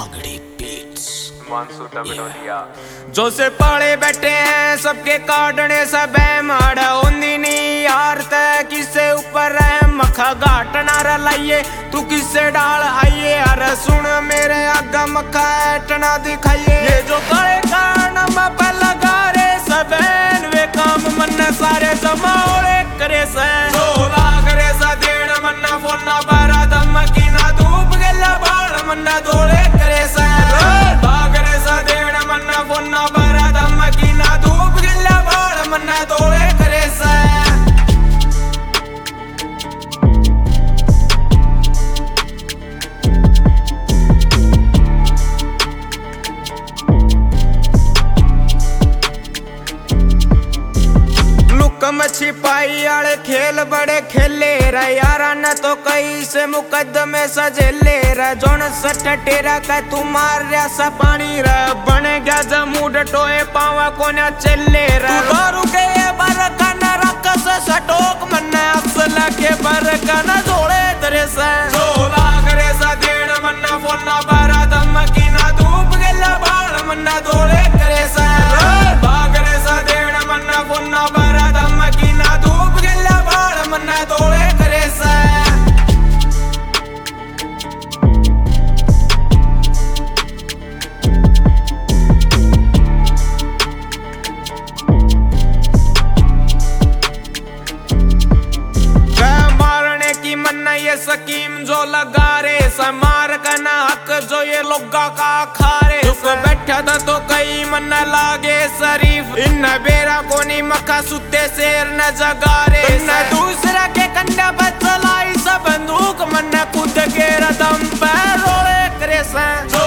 Magadi beats जो से पड़े बैठे हैं सबके काटने सब माड़ा होंदी नहीं यार तय किसे ऊपर है मखा घाट ना रलाइए तू किसे डाल आइए अरे सुन मेरे आगा मखा टना दिखाइए ये जो करे कारण मैं लगा रे सबैन वे काम मन सारे जमाओड़े करे से झोला करे सा देण मन्ना फोना बारा धमकी ना धूप गेला बाण मन्ना धोले करे से बागरे सा देण मन्ना फोना बारा धमकी ना धूप गेला बाण मन्ना धोले करे से छिपाई आले खेल बड़े खेले रे यारा न तो कई से मुकदमे सजेले रे जोन सट टेरा का तू मार रहा सा पानी रे बने गया जमूड टोए पावा कोना चले रे दारू के बरका न रकस सटोक मन असल के बरका न जोड़े तेरे से झोला करे सा देण मन्ना फोना बारा धमकी ना धूप गेला बाण मन्ना धोले करे से बागरे सा देण मन्ना फोना बारा धमकी ना धूप गेला बाण मन्ना धोले करे से ये स्कीम जो लगा रे समार करना हक जो ये लोगा का खारे बैठा था तो कई मन लागे शरीफ इन बेरा कोनी मक्का सुते शेर न जगारे न दूसरा के कंधा पर चलाई सब बंदूक मन खुद के रदम पे रोले करे से